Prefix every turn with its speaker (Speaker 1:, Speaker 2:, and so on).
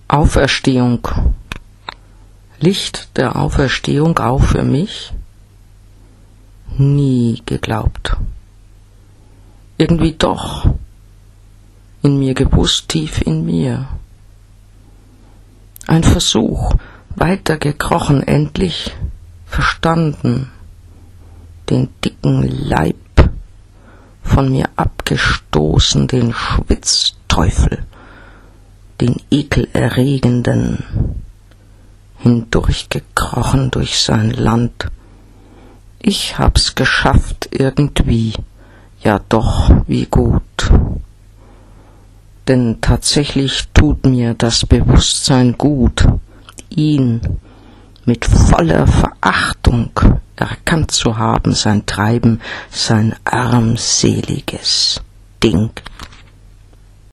Speaker 1: Auferstehung. Licht der Auferstehung auch für mich? Nie geglaubt. Irgendwie doch. In mir gewusst, tief in mir. Ein Versuch, weitergekrochen, endlich verstanden. Den dicken Leib von mir abgestoßen, den Schwitzteufel, den ekelerregenden, hindurchgekrochen durch sein Land. Ich hab's geschafft irgendwie, ja doch, wie gut. Denn tatsächlich tut mir das Bewusstsein gut, ihn mit voller Verachtung erkannt zu haben, sein Treiben, sein armseliges Ding.